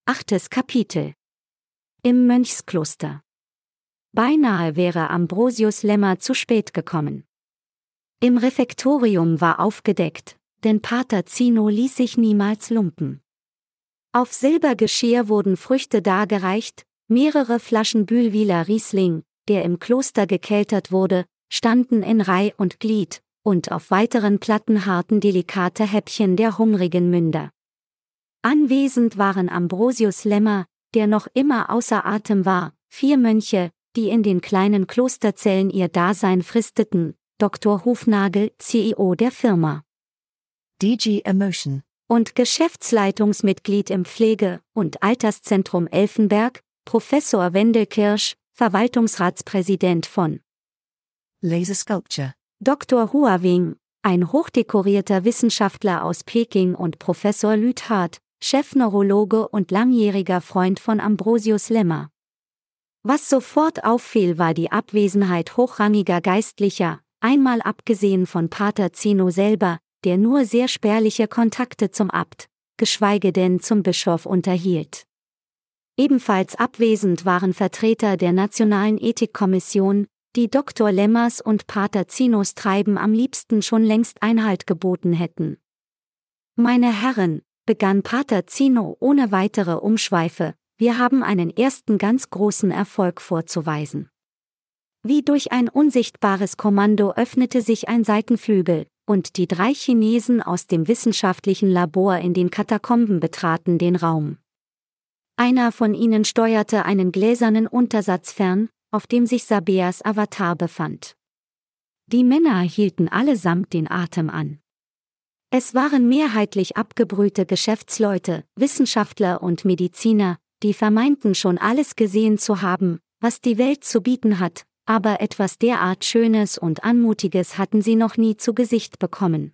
8. Kapitel. Im Mönchskloster. Beinahe wäre Ambrosius Lemmer zu spät gekommen. Im Refektorium war aufgedeckt, denn Pater Zino ließ sich niemals lumpen. Auf Silbergeschirr wurden Früchte dargereicht, mehrere Flaschen Bühlwiler Riesling, der im Kloster gekeltert wurde, standen in Reih und Glied, und auf weiteren Platten harrten delikate Häppchen der hungrigen Münder. Anwesend waren Ambrosius Lemmer, der noch immer außer Atem war, 4 Mönche, die in den kleinen Klosterzellen ihr Dasein fristeten, Dr. Hufnagel, CEO der Firma, DG Emotion, und Geschäftsleitungsmitglied im Pflege- und Alterszentrum Elfenberg, Professor Wendel Kirsch, Verwaltungsratspräsident von Laser Sculpture, Dr. Hua Wing, ein hochdekorierter Wissenschaftler aus Peking, und Professor Lüthardt, Chefneurologe und langjähriger Freund von Ambrosius Lemmer. Was sofort auffiel, war die Abwesenheit hochrangiger Geistlicher, einmal abgesehen von Pater Zino selber, der nur sehr spärliche Kontakte zum Abt, geschweige denn zum Bischof unterhielt. Ebenfalls abwesend waren Vertreter der Nationalen Ethikkommission, die Dr. Lemmers und Pater Zinos Treiben am liebsten schon längst Einhalt geboten hätten. Meine Herren, begann Pater Zino ohne weitere Umschweife, wir haben einen ersten ganz großen Erfolg vorzuweisen. Wie durch ein unsichtbares Kommando öffnete sich ein Seitenflügel, und die 3 Chinesen aus dem wissenschaftlichen Labor in den Katakomben betraten den Raum. Einer von ihnen steuerte einen gläsernen Untersatz fern, auf dem sich Sabeas Avatar befand. Die Männer hielten allesamt den Atem an. Es waren mehrheitlich abgebrühte Geschäftsleute, Wissenschaftler und Mediziner, die vermeinten schon alles gesehen zu haben, was die Welt zu bieten hat, aber etwas derart Schönes und Anmutiges hatten sie noch nie zu Gesicht bekommen.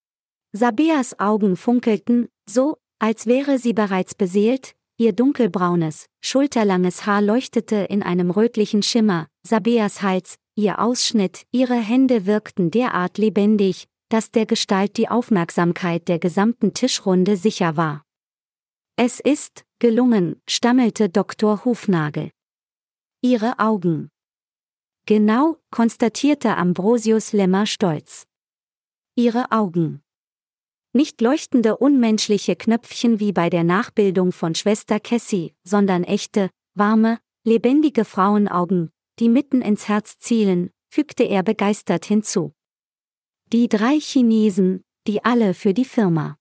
Sabeas Augen funkelten, so, als wäre sie bereits beseelt, ihr dunkelbraunes, schulterlanges Haar leuchtete in einem rötlichen Schimmer, Sabeas Hals, ihr Ausschnitt, ihre Hände wirkten derart lebendig, dass der Gestalt die Aufmerksamkeit der gesamten Tischrunde sicher war. Es ist gelungen, stammelte Dr. Hufnagel. Ihre Augen. Genau, konstatierte Ambrosius Lemmer stolz. Ihre Augen. Nicht leuchtende unmenschliche Knöpfchen wie bei der Nachbildung von Schwester Cassie, sondern echte, warme, lebendige Frauenaugen, die mitten ins Herz zielen, fügte er begeistert hinzu. Die 3 Chinesen, die alle für die Firma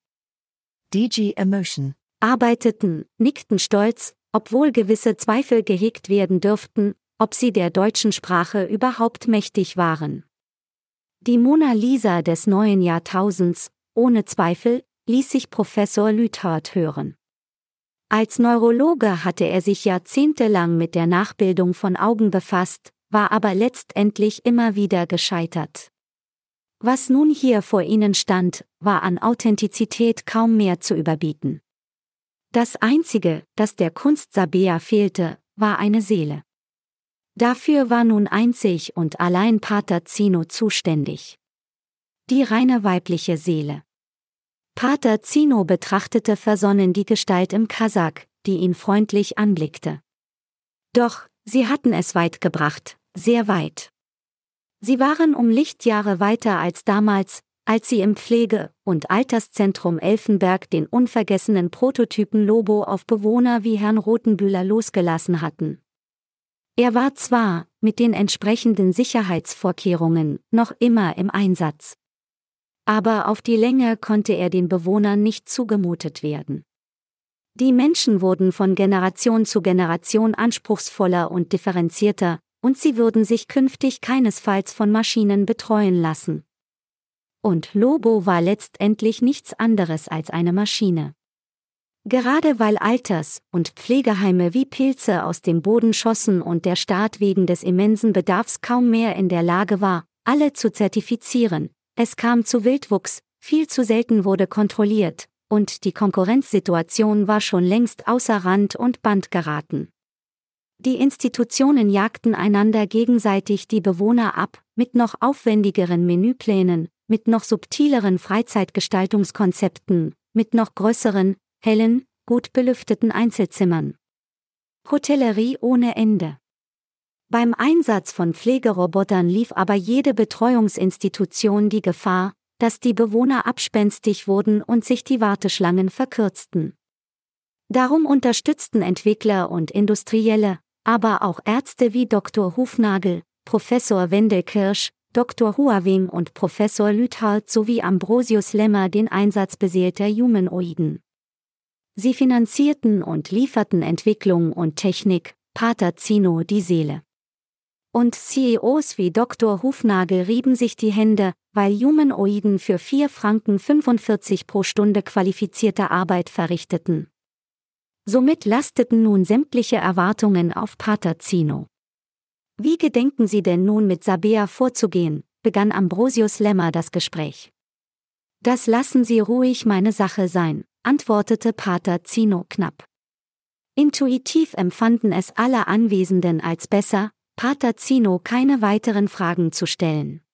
DG Emotion arbeiteten, nickten stolz, obwohl gewisse Zweifel gehegt werden dürften, ob sie der deutschen Sprache überhaupt mächtig waren. Die Mona Lisa des neuen Jahrtausends, ohne Zweifel, ließ sich Professor Lüthardt hören. Als Neurologe hatte er sich jahrzehntelang mit der Nachbildung von Augen befasst, war aber letztendlich immer wieder gescheitert. Was nun hier vor ihnen stand, war an Authentizität kaum mehr zu überbieten. Das Einzige, das der Kunst Sabea fehlte, war eine Seele. Dafür war nun einzig und allein Pater Zino zuständig. Die reine weibliche Seele. Pater Zino betrachtete versonnen die Gestalt im Kasak, die ihn freundlich anblickte. Doch, sie hatten es weit gebracht, sehr weit. Sie waren um Lichtjahre weiter als damals, als sie im Pflege- und Alterszentrum Elfenberg den unvergessenen Prototypen Lobo auf Bewohner wie Herrn Rothenbühler losgelassen hatten. Er war zwar, mit den entsprechenden Sicherheitsvorkehrungen, noch immer im Einsatz. Aber auf die Länge konnte er den Bewohnern nicht zugemutet werden. Die Menschen wurden von Generation zu Generation anspruchsvoller und differenzierter, und sie würden sich künftig keinesfalls von Maschinen betreuen lassen. Und Lobo war letztendlich nichts anderes als eine Maschine. Gerade weil Alters- und Pflegeheime wie Pilze aus dem Boden schossen und der Staat wegen des immensen Bedarfs kaum mehr in der Lage war, alle zu zertifizieren, es kam zu Wildwuchs, viel zu selten wurde kontrolliert, und die Konkurrenzsituation war schon längst außer Rand und Band geraten. Die Institutionen jagten einander gegenseitig die Bewohner ab, mit noch aufwendigeren Menüplänen, mit noch subtileren Freizeitgestaltungskonzepten, mit noch größeren, hellen, gut belüfteten Einzelzimmern. Hotellerie ohne Ende. Beim Einsatz von Pflegerobotern lief aber jede Betreuungsinstitution die Gefahr, dass die Bewohner abspenstig wurden und sich die Warteschlangen verkürzten. Darum unterstützten Entwickler und Industrielle, aber auch Ärzte wie Dr. Hufnagel, Professor Wendelkirsch, Dr. Huawing und Professor Lüthardt sowie Ambrosius Lemmer den Einsatz beseelter Humanoiden. Sie finanzierten und lieferten Entwicklung und Technik, Pater Zino die Seele. Und CEOs wie Dr. Hufnagel rieben sich die Hände, weil Humanoiden für 4,45 Franken pro Stunde qualifizierte Arbeit verrichteten. Somit lasteten nun sämtliche Erwartungen auf Pater Zino. Wie gedenken Sie denn nun mit Sabea vorzugehen, begann Ambrosius Lemmer das Gespräch. Das lassen Sie ruhig meine Sache sein, antwortete Pater Zino knapp. Intuitiv empfanden es alle Anwesenden als besser, Pater Zino keine weiteren Fragen zu stellen.